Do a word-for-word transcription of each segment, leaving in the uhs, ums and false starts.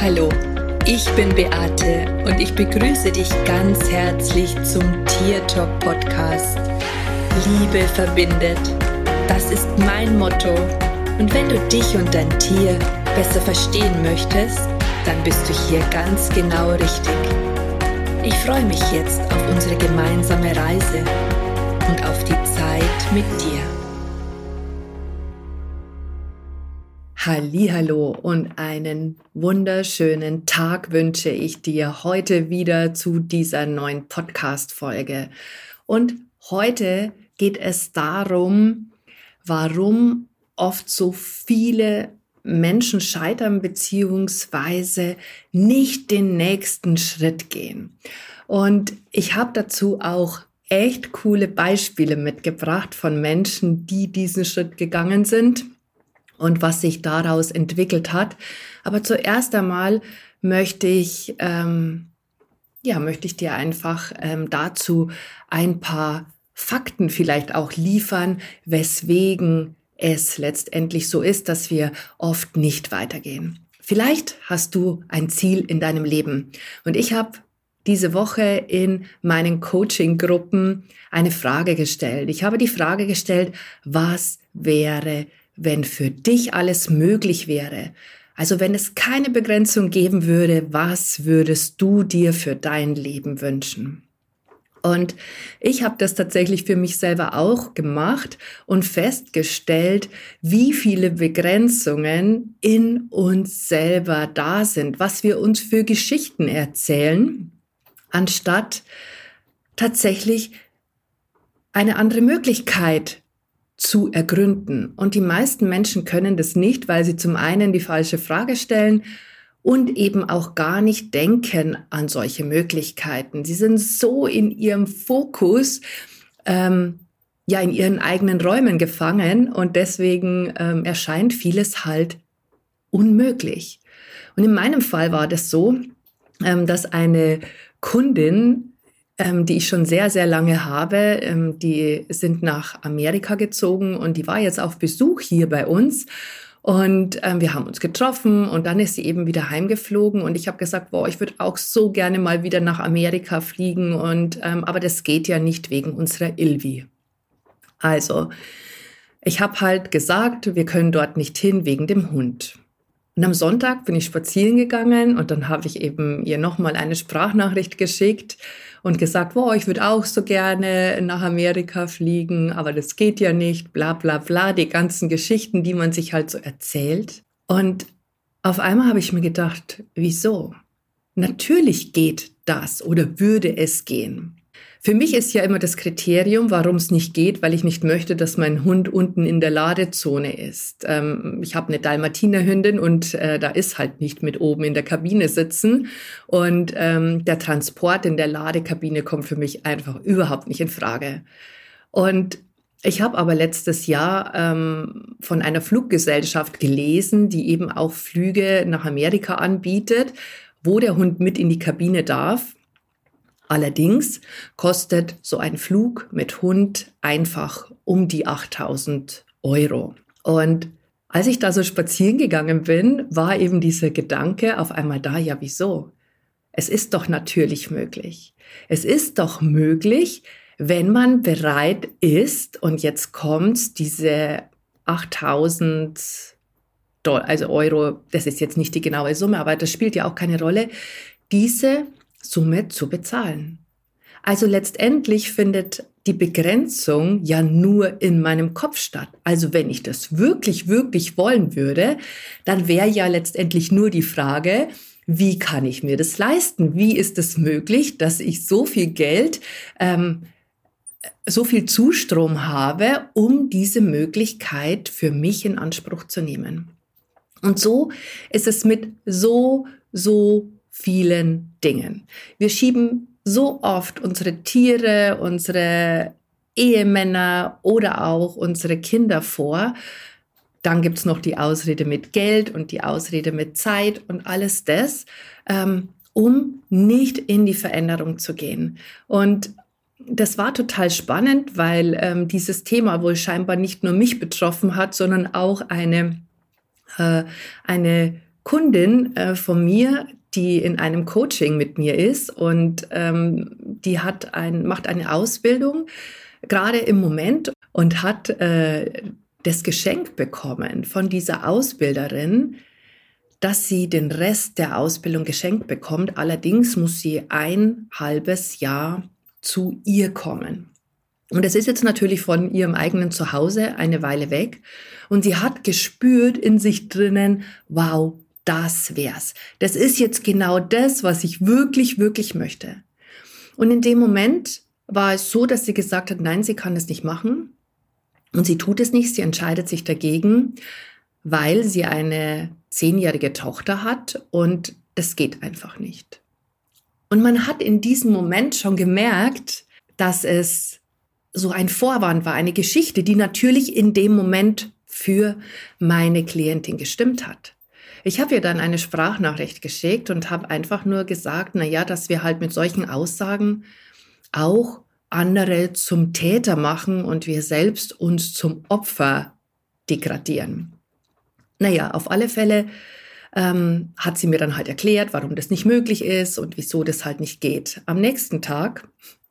Hallo, ich bin Beate und ich begrüße dich ganz herzlich zum Tier Talk Podcast. Liebe verbindet, das ist mein Motto. Und wenn du dich und dein Tier besser verstehen möchtest, dann bist du hier ganz genau richtig. Ich freue mich jetzt auf unsere gemeinsame Reise und auf die Zeit mit dir. Hallihallo und einen wunderschönen Tag wünsche ich dir heute wieder zu dieser neuen Podcast-Folge. Und heute geht es darum, warum oft so viele Menschen scheitern bzw. nicht den nächsten Schritt gehen. Und ich habe dazu auch echt coole Beispiele mitgebracht von Menschen, die diesen Schritt gegangen sind und was sich daraus entwickelt hat. Aber zuerst einmal möchte ich, ähm, ja, möchte ich dir einfach ähm, dazu ein paar Fakten vielleicht auch liefern, weswegen es letztendlich so ist, dass wir oft nicht weitergehen. Vielleicht hast du ein Ziel in deinem Leben. Und ich habe diese Woche in meinen Coaching-Gruppen eine Frage gestellt. Ich habe die Frage gestellt, was wäre, wenn für dich alles möglich wäre? Also wenn es keine Begrenzung geben würde, was würdest du dir für dein Leben wünschen? Und ich habe das tatsächlich für mich selber auch gemacht und festgestellt, wie viele Begrenzungen in uns selber da sind, was wir uns für Geschichten erzählen, anstatt tatsächlich eine andere Möglichkeit zu ergründen. Und die meisten Menschen können das nicht, weil sie zum einen die falsche Frage stellen und eben auch gar nicht denken an solche Möglichkeiten. Sie sind so in ihrem Fokus, ähm, ja, in ihren eigenen Räumen gefangen und deswegen ähm, erscheint vieles halt unmöglich. Und in meinem Fall war das so, ähm, dass eine Kundin, ähm, die ich schon sehr, sehr lange habe, ähm, die sind nach Amerika gezogen und die war jetzt auf Besuch hier bei uns. Und ähm, wir haben uns getroffen und dann ist sie eben wieder heimgeflogen und ich habe gesagt, boah, ich würde auch so gerne mal wieder nach Amerika fliegen und ähm, aber das geht ja nicht wegen unserer Ilvi. Also, ich habe halt gesagt, wir können dort nicht hin wegen dem Hund. Und am Sonntag bin ich spazieren gegangen und dann habe ich eben ihr nochmal eine Sprachnachricht geschickt und gesagt, boah, ich würde auch so gerne nach Amerika fliegen, aber das geht ja nicht, bla bla bla, die ganzen Geschichten, die man sich halt so erzählt. Und auf einmal habe ich mir gedacht, wieso? Natürlich geht das oder würde es gehen. Für mich ist ja immer das Kriterium, warum es nicht geht, weil ich nicht möchte, dass mein Hund unten in der Ladezone ist. Ähm, ich habe eine Dalmatinerhündin und äh, da ist halt nicht mit oben in der Kabine sitzen. Und ähm, der Transport in der Ladekabine kommt für mich einfach überhaupt nicht in Frage. Und ich habe aber letztes Jahr ähm, von einer Fluggesellschaft gelesen, die eben auch Flüge nach Amerika anbietet, wo der Hund mit in die Kabine darf. Allerdings kostet so ein Flug mit Hund einfach um die achttausend Euro. Und als ich da so spazieren gegangen bin, war eben dieser Gedanke auf einmal da, ja wieso? Es ist doch natürlich möglich. Es ist doch möglich, wenn man bereit ist, und jetzt kommt diese achttausend Dollar, also Euro, das ist jetzt nicht die genaue Summe, aber das spielt ja auch keine Rolle, diese Summe zu bezahlen. Also letztendlich findet die Begrenzung ja nur in meinem Kopf statt. Also wenn ich das wirklich, wirklich wollen würde, dann wäre ja letztendlich nur die Frage, wie kann ich mir das leisten? Wie ist es möglich, dass ich so viel Geld, ähm, so viel Zustrom habe, um diese Möglichkeit für mich in Anspruch zu nehmen? Und so ist es mit so, so vielen Dingen. Wir schieben so oft unsere Tiere, unsere Ehemänner oder auch unsere Kinder vor. Dann gibt's noch die Ausrede mit Geld und die Ausrede mit Zeit und alles das, ähm, um nicht in die Veränderung zu gehen. Und das war total spannend, weil ähm, dieses Thema wohl scheinbar nicht nur mich betroffen hat, sondern auch eine, äh, eine Kundin äh, von mir, die in einem Coaching mit mir ist und ähm, die hat ein, macht eine Ausbildung, gerade im Moment, und hat äh, das Geschenk bekommen von dieser Ausbilderin, dass sie den Rest der Ausbildung geschenkt bekommt. Allerdings muss sie ein halbes Jahr zu ihr kommen. Und es ist jetzt natürlich von ihrem eigenen Zuhause eine Weile weg. Und sie hat gespürt in sich drinnen, wow, das wär's. Das ist jetzt genau das, was ich wirklich, wirklich möchte. Und in dem Moment war es so, dass sie gesagt hat, nein, sie kann es nicht machen. Und sie tut es nicht, sie entscheidet sich dagegen, weil sie eine zehnjährige Tochter hat und das geht einfach nicht. Und man hat in diesem Moment schon gemerkt, dass es so ein Vorwand war, eine Geschichte, die natürlich in dem Moment für meine Klientin gestimmt hat. Ich habe ihr dann eine Sprachnachricht geschickt und habe einfach nur gesagt, na ja, dass wir halt mit solchen Aussagen auch andere zum Täter machen und wir selbst uns zum Opfer degradieren. Naja, auf alle Fälle ähm, hat sie mir dann halt erklärt, warum das nicht möglich ist und wieso das halt nicht geht. Am nächsten Tag,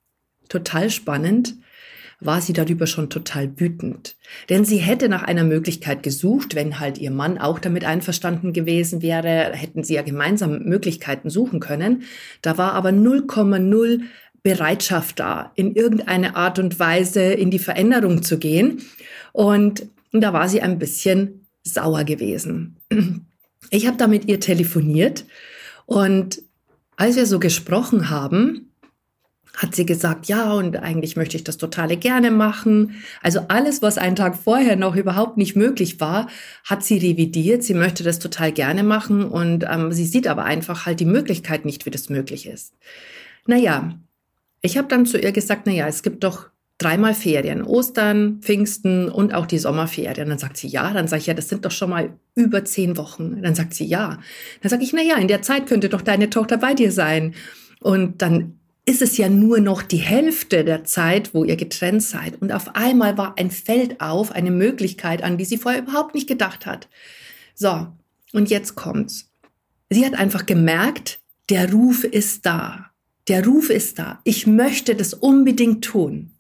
total spannend, war sie darüber schon total wütend. Denn sie hätte nach einer Möglichkeit gesucht, wenn halt ihr Mann auch damit einverstanden gewesen wäre, hätten sie ja gemeinsam Möglichkeiten suchen können. Da war aber null Komma null Bereitschaft da, in irgendeine Art und Weise in die Veränderung zu gehen. Und da war sie ein bisschen sauer gewesen. Ich habe da mit ihr telefoniert und als wir so gesprochen haben, hat sie gesagt, ja, und eigentlich möchte ich das total gerne machen. Also alles, was einen Tag vorher noch überhaupt nicht möglich war, hat sie revidiert. Sie möchte das total gerne machen und ähm, sie sieht aber einfach halt die Möglichkeit nicht, wie das möglich ist. Naja, ich habe dann zu ihr gesagt, naja, es gibt doch dreimal Ferien, Ostern, Pfingsten und auch die Sommerferien. Dann sagt sie, ja. Dann sage ich, ja, das sind doch schon mal über zehn Wochen. Dann sagt sie, ja. Dann sage ich, naja, in der Zeit könnte doch deine Tochter bei dir sein. Und dann ist es ja nur noch die Hälfte der Zeit, wo ihr getrennt seid. Und auf einmal war ein Feld auf, eine Möglichkeit, an die sie vorher überhaupt nicht gedacht hat. So, und jetzt kommt's. Sie hat einfach gemerkt, der Ruf ist da. Der Ruf ist da. Ich möchte das unbedingt tun.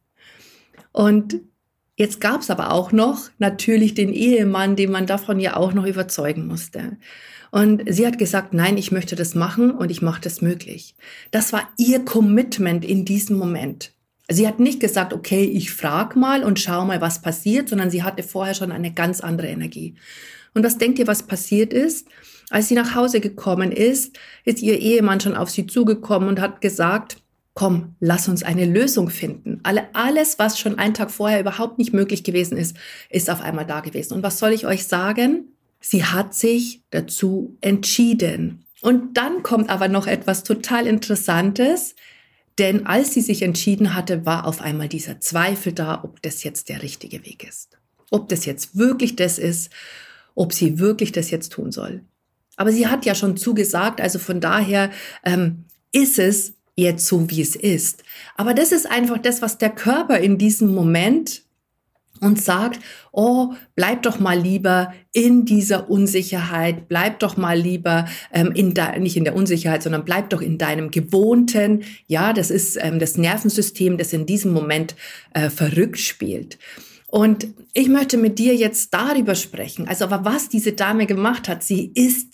Und jetzt gab's aber auch noch natürlich den Ehemann, den man davon ja auch noch überzeugen musste. Und sie hat gesagt, nein, ich möchte das machen und ich mache das möglich. Das war ihr Commitment in diesem Moment. Sie hat nicht gesagt, okay, ich frage mal und schau mal, was passiert, sondern sie hatte vorher schon eine ganz andere Energie. Und was denkt ihr, was passiert ist? Als sie nach Hause gekommen ist, ist ihr Ehemann schon auf sie zugekommen und hat gesagt, komm, lass uns eine Lösung finden. Alle, alles, was schon einen Tag vorher überhaupt nicht möglich gewesen ist, ist auf einmal da gewesen. Und was soll ich euch sagen? Sie hat sich dazu entschieden. Und dann kommt aber noch etwas total Interessantes, denn als sie sich entschieden hatte, war auf einmal dieser Zweifel da, ob das jetzt der richtige Weg ist. Ob das jetzt wirklich das ist, ob sie wirklich das jetzt tun soll. Aber sie hat ja schon zugesagt, also von daher ähm, ist es jetzt so, wie es ist. Aber das ist einfach das, was der Körper in diesem Moment uns sagt, oh, bleib doch mal lieber in dieser Unsicherheit, bleib doch mal lieber ähm, in de- nicht in der Unsicherheit, sondern bleib doch in deinem Gewohnten. Ja, das ist ähm, das Nervensystem, das in diesem Moment äh, verrückt spielt. Und ich möchte mit dir jetzt darüber sprechen, also aber was diese Dame gemacht hat, sie ist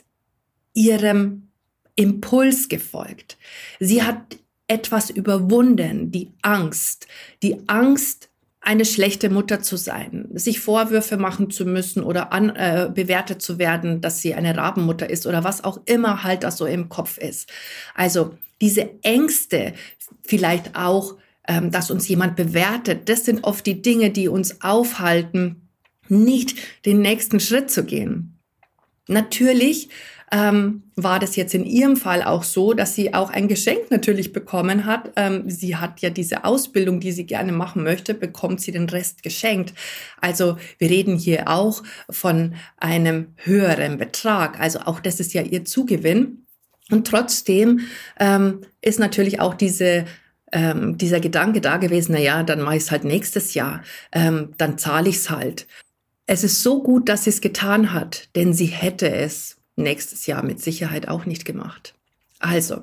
ihrem Impuls gefolgt. Sie hat etwas überwunden, die Angst, die Angst, eine schlechte Mutter zu sein, sich Vorwürfe machen zu müssen oder an, äh, bewertet zu werden, dass sie eine Rabenmutter ist oder was auch immer halt das so im Kopf ist. Also diese Ängste, vielleicht auch, ähm, dass uns jemand bewertet, das sind oft die Dinge, die uns aufhalten, nicht den nächsten Schritt zu gehen. Natürlich ähm, war das jetzt in ihrem Fall auch so, dass sie auch ein Geschenk natürlich bekommen hat. Ähm, sie hat ja diese Ausbildung, die sie gerne machen möchte, bekommt sie den Rest geschenkt. Also wir reden hier auch von einem höheren Betrag. Also auch das ist ja ihr Zugewinn. Und trotzdem ähm, ist natürlich auch diese ähm, dieser Gedanke da gewesen, na ja, dann mache ich es halt nächstes Jahr, ähm, dann zahle ich es halt. Es ist so gut, dass sie es getan hat, denn sie hätte es nächstes Jahr mit Sicherheit auch nicht gemacht. Also,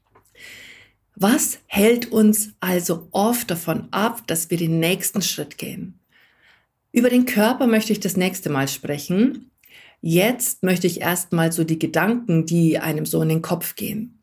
was hält uns also oft davon ab, dass wir den nächsten Schritt gehen? Über den Körper möchte ich das nächste Mal sprechen. Jetzt möchte ich erstmal so die Gedanken, die einem so in den Kopf gehen.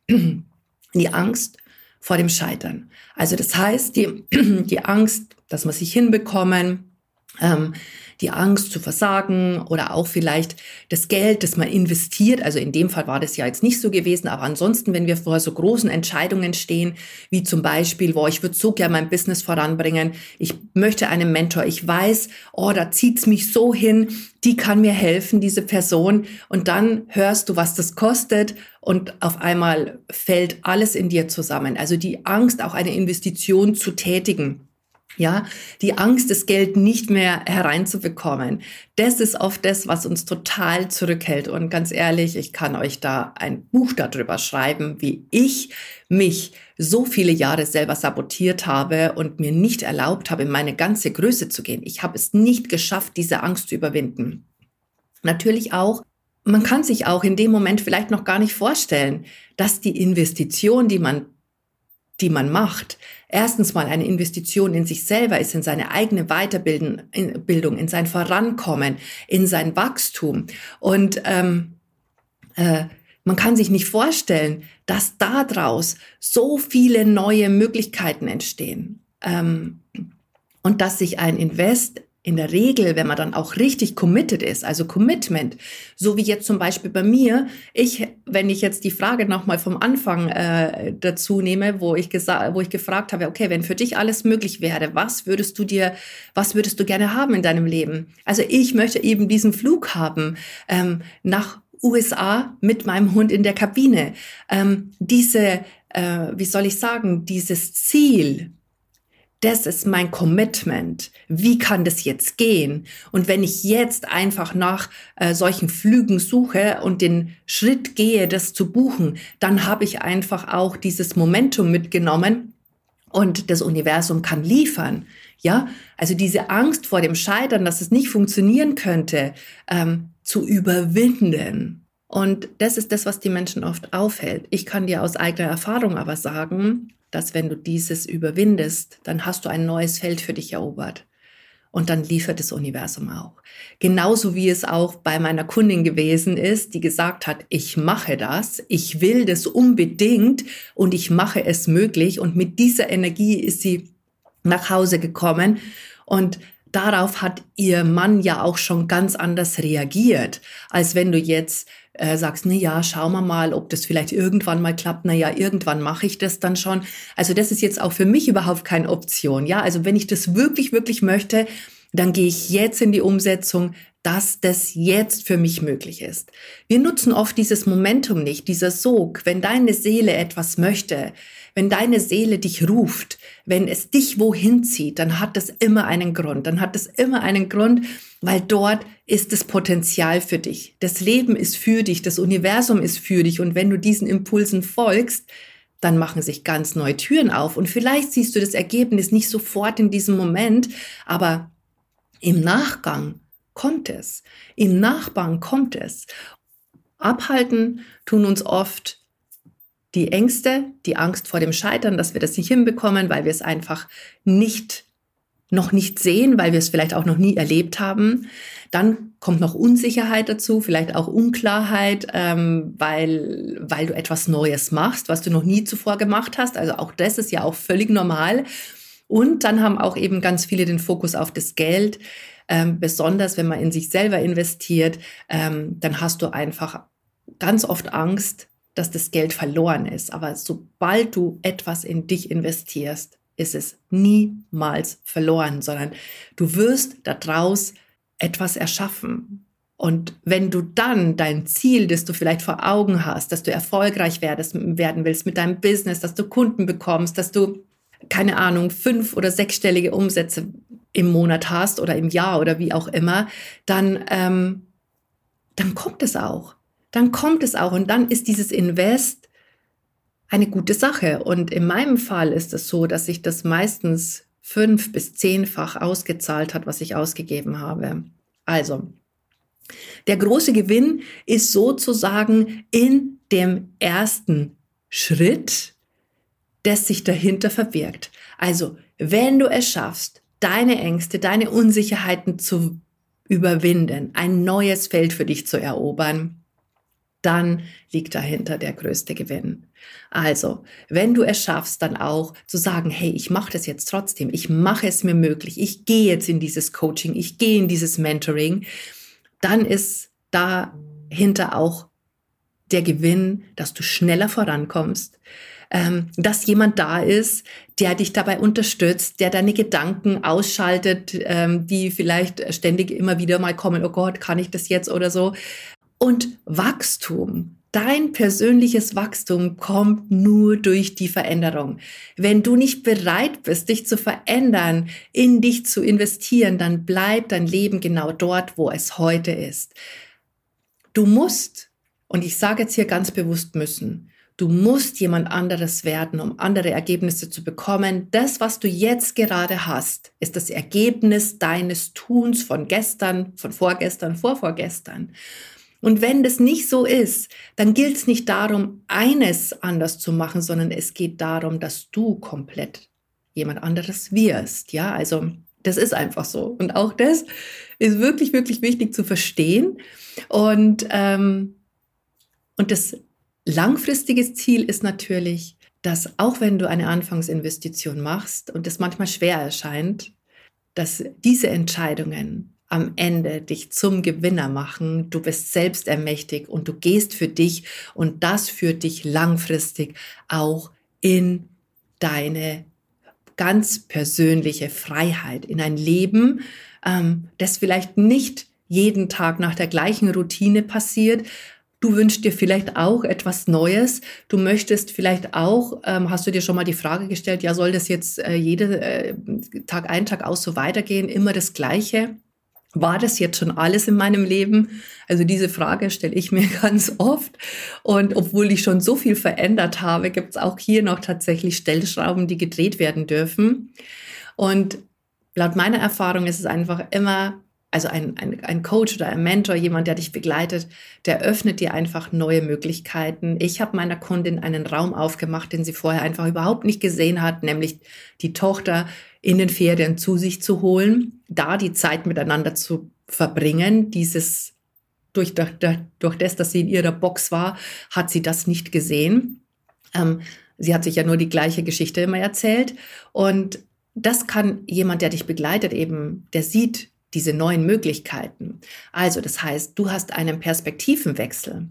Die Angst vor dem Scheitern. Also das heißt, die, die Angst, dass wir es nicht hinbekommen, ähm, die Angst zu versagen oder auch vielleicht das Geld, das man investiert. Also in dem Fall war das ja jetzt nicht so gewesen, aber ansonsten, wenn wir vor so großen Entscheidungen stehen, wie zum Beispiel, boah, ich würde so gerne mein Business voranbringen, ich möchte einen Mentor, ich weiß, oh, da zieht's mich so hin, die kann mir helfen, diese Person. Und dann hörst du, was das kostet und auf einmal fällt alles in dir zusammen. Also die Angst, auch eine Investition zu tätigen. Ja, die Angst, das Geld nicht mehr hereinzubekommen. Das ist oft das, was uns total zurückhält. Und ganz ehrlich, ich kann euch da ein Buch darüber schreiben, wie ich mich so viele Jahre selber sabotiert habe und mir nicht erlaubt habe, in meine ganze Größe zu gehen. Ich habe es nicht geschafft, diese Angst zu überwinden. Natürlich auch, man kann sich auch in dem Moment vielleicht noch gar nicht vorstellen, dass die Investition, die man die man macht, erstens mal eine Investition in sich selber ist, in seine eigene Weiterbildung, in sein Vorankommen, in sein Wachstum. Und ähm, äh, man kann sich nicht vorstellen, dass daraus so viele neue Möglichkeiten entstehen. Ähm, und dass sich ein Invest in der Regel, wenn man dann auch richtig committed ist, also Commitment, so wie jetzt zum Beispiel bei mir, ich, wenn ich jetzt die Frage nochmal vom Anfang äh, dazu nehme, wo ich gesagt, wo ich gefragt habe, okay, wenn für dich alles möglich wäre, was würdest du dir, was würdest du gerne haben in deinem Leben? Also ich möchte eben diesen Flug haben ähm, nach U S A mit meinem Hund in der Kabine. Ähm, diese, äh, wie soll ich sagen, dieses Ziel, das ist mein Commitment. Wie kann das jetzt gehen? Und wenn ich jetzt einfach nach äh, solchen Flügen suche und den Schritt gehe, das zu buchen, dann habe ich einfach auch dieses Momentum mitgenommen und das Universum kann liefern. Ja, also diese Angst vor dem Scheitern, dass es nicht funktionieren könnte, ähm, zu überwinden. Und das ist das, was die Menschen oft aufhält. Ich kann dir aus eigener Erfahrung aber sagen, dass wenn du dieses überwindest, dann hast du ein neues Feld für dich erobert. Und dann liefert das Universum auch. Genauso wie es auch bei meiner Kundin gewesen ist, die gesagt hat, ich mache das, ich will das unbedingt und ich mache es möglich. Und mit dieser Energie ist sie nach Hause gekommen und darauf hat ihr Mann ja auch schon ganz anders reagiert, als wenn du jetzt äh, sagst, na ja, schauen wir mal, ob das vielleicht irgendwann mal klappt. Na ja, irgendwann mache ich das dann schon. Also das ist jetzt auch für mich überhaupt keine Option. Ja, also wenn ich das wirklich, wirklich möchte, dann gehe ich jetzt in die Umsetzung, dass das jetzt für mich möglich ist. Wir nutzen oft dieses Momentum nicht, dieser Sog. Wenn deine Seele etwas möchte, wenn deine Seele dich ruft, wenn es dich wohin zieht, dann hat das immer einen Grund. Dann hat das immer einen Grund, weil dort ist das Potenzial für dich. Das Leben ist für dich, das Universum ist für dich. Und wenn du diesen Impulsen folgst, dann machen sich ganz neue Türen auf. Und vielleicht siehst du das Ergebnis nicht sofort in diesem Moment, aber im Nachgang kommt es. Im Nachgang kommt es. Abhalten tun uns oft die Ängste, die Angst vor dem Scheitern, dass wir das nicht hinbekommen, weil wir es einfach nicht, noch nicht sehen, weil wir es vielleicht auch noch nie erlebt haben. Dann kommt noch Unsicherheit dazu, vielleicht auch Unklarheit, ähm, weil, weil du etwas Neues machst, was du noch nie zuvor gemacht hast. Also auch das ist ja auch völlig normal. Und dann haben auch eben ganz viele den Fokus auf das Geld. Ähm, besonders wenn man in sich selber investiert, ähm, dann hast du einfach ganz oft Angst, dass das Geld verloren ist. Aber sobald du etwas in dich investierst, ist es niemals verloren, sondern du wirst daraus etwas erschaffen. Und wenn du dann dein Ziel, das du vielleicht vor Augen hast, dass du erfolgreich werdest, werden willst mit deinem Business, dass du Kunden bekommst, dass du, keine Ahnung, fünf- oder sechsstellige Umsätze im Monat hast oder im Jahr oder wie auch immer, dann, ähm, dann kommt es auch. Dann kommt es auch und dann ist dieses Invest eine gute Sache. Und in meinem Fall ist es so, dass sich das meistens fünf- bis zehnfach ausgezahlt hat, was ich ausgegeben habe. Also, Der große Gewinn ist sozusagen in dem ersten Schritt, der sich dahinter verbirgt. Also, wenn du es schaffst, deine Ängste, deine Unsicherheiten zu überwinden, ein neues Feld für dich zu erobern, dann liegt dahinter der größte Gewinn. Also, wenn du es schaffst, dann auch zu sagen, hey, ich mache das jetzt trotzdem, ich mache es mir möglich, ich gehe jetzt in dieses Coaching, ich gehe in dieses Mentoring, dann ist dahinter auch der Gewinn, dass du schneller vorankommst, ähm, dass jemand da ist, der dich dabei unterstützt, der deine Gedanken ausschaltet, ähm, die vielleicht ständig immer wieder mal kommen, oh Gott, kann ich das jetzt oder so. Und Wachstum, dein persönliches Wachstum kommt nur durch die Veränderung. Wenn du nicht bereit bist, dich zu verändern, in dich zu investieren, dann bleibt dein Leben genau dort, wo es heute ist. Du musst, und ich sage jetzt hier ganz bewusst müssen, du musst jemand anderes werden, um andere Ergebnisse zu bekommen. Das, was du jetzt gerade hast, ist das Ergebnis deines Tuns von gestern, von vorgestern, vorvorgestern. Und wenn das nicht so ist, dann gilt es nicht darum, eines anders zu machen, sondern es geht darum, dass du komplett jemand anderes wirst. Ja, also das ist einfach so. Und auch das ist wirklich, wirklich wichtig zu verstehen. Und, ähm, und das langfristige Ziel ist natürlich, dass auch wenn du eine Anfangsinvestition machst und das manchmal schwer erscheint, dass diese Entscheidungen am Ende dich zum Gewinner machen. Du bist selbst ermächtigt und du gehst für dich und das führt dich langfristig auch in deine ganz persönliche Freiheit, in ein Leben, ähm, das vielleicht nicht jeden Tag nach der gleichen Routine passiert. Du wünschst dir vielleicht auch etwas Neues. Du möchtest vielleicht auch, ähm, hast du dir schon mal die Frage gestellt, ja, soll das jetzt äh, jeden äh, Tag ein, Tag aus so weitergehen, immer das Gleiche? War das jetzt schon alles in meinem Leben? Also diese Frage stelle ich mir ganz oft. Und obwohl ich schon so viel verändert habe, gibt es auch hier noch tatsächlich Stellschrauben, die gedreht werden dürfen. Und laut meiner Erfahrung ist es einfach immer, also ein, ein, ein Coach oder ein Mentor, jemand, der dich begleitet, der öffnet dir einfach neue Möglichkeiten. Ich habe meiner Kundin einen Raum aufgemacht, den sie vorher einfach überhaupt nicht gesehen hat, nämlich die Tochter in den Ferien zu sich zu holen, da die Zeit miteinander zu verbringen. Dieses durch, durch, durch das, dass sie in ihrer Box war, hat sie das nicht gesehen. Ähm, sie hat sich ja nur die gleiche Geschichte immer erzählt. Und das kann jemand, der dich begleitet, eben, der sieht diese neuen Möglichkeiten. Also das heißt, du hast einen Perspektivenwechsel.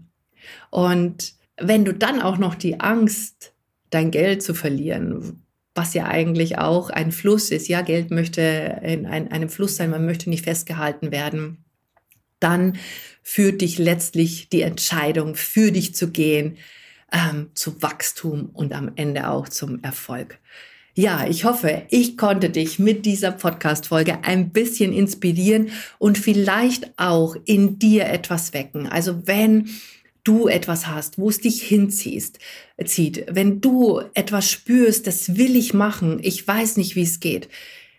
Und wenn du dann auch noch die Angst, dein Geld zu verlieren, was ja eigentlich auch ein Fluss ist, ja, Geld möchte in ein, einem Fluss sein, man möchte nicht festgehalten werden, dann führt dich letztlich die Entscheidung, für dich zu gehen, ähm, zu Wachstum und am Ende auch zum Erfolg. Ja, ich hoffe, ich konnte dich mit dieser Podcast-Folge ein bisschen inspirieren und vielleicht auch in dir etwas wecken. Also wenn du etwas hast, wo es dich hinziehst, zieht, wenn du etwas spürst, das will ich machen, ich weiß nicht, wie es geht.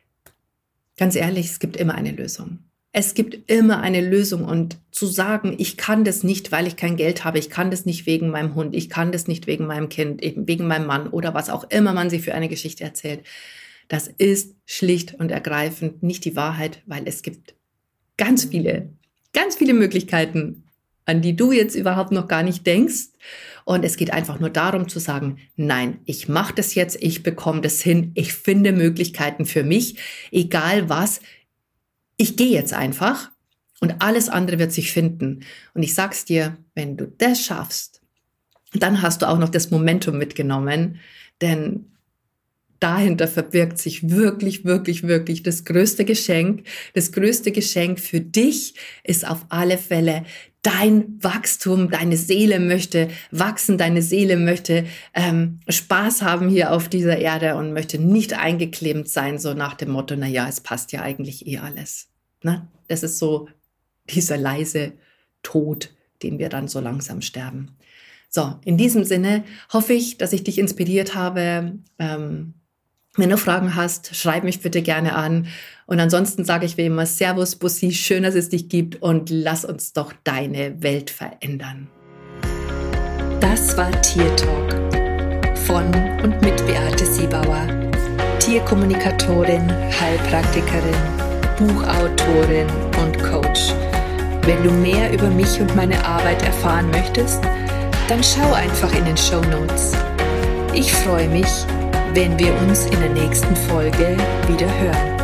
Ganz ehrlich, es gibt immer eine Lösung. Es gibt immer eine Lösung und zu sagen, ich kann das nicht, weil ich kein Geld habe, ich kann das nicht wegen meinem Hund, ich kann das nicht wegen meinem Kind, wegen meinem Mann oder was auch immer man sich für eine Geschichte erzählt, das ist schlicht und ergreifend nicht die Wahrheit, weil es gibt ganz viele, ganz viele Möglichkeiten, an die du jetzt überhaupt noch gar nicht denkst. Und es geht einfach nur darum zu sagen, nein, ich mache das jetzt, ich bekomme das hin, ich finde Möglichkeiten für mich, egal was. Ich gehe jetzt einfach und alles andere wird sich finden. Und ich sag's dir, wenn du das schaffst, dann hast du auch noch das Momentum mitgenommen, denn dahinter verbirgt sich wirklich, wirklich, wirklich das größte Geschenk. Das größte Geschenk für dich ist auf alle Fälle dein Wachstum. Deine Seele möchte wachsen, deine Seele möchte ähm, Spaß haben hier auf dieser Erde und möchte nicht eingeklemmt sein, so nach dem Motto, na ja, es passt ja eigentlich eh alles. Ne? Das ist so dieser leise Tod, den wir dann so langsam sterben. So, in diesem Sinne hoffe ich, dass ich dich inspiriert habe, ähm, Wenn du Fragen hast, schreib mich bitte gerne an. Und ansonsten sage ich wie immer Servus, Bussi, schön, dass es dich gibt und lass uns doch deine Welt verändern. Das war Tier Talk von und mit Beate Siebauer, Tierkommunikatorin, Heilpraktikerin, Buchautorin und Coach. Wenn du mehr über mich und meine Arbeit erfahren möchtest, dann schau einfach in den Shownotes. Ich freue mich, wenn wir uns in der nächsten Folge wieder hören.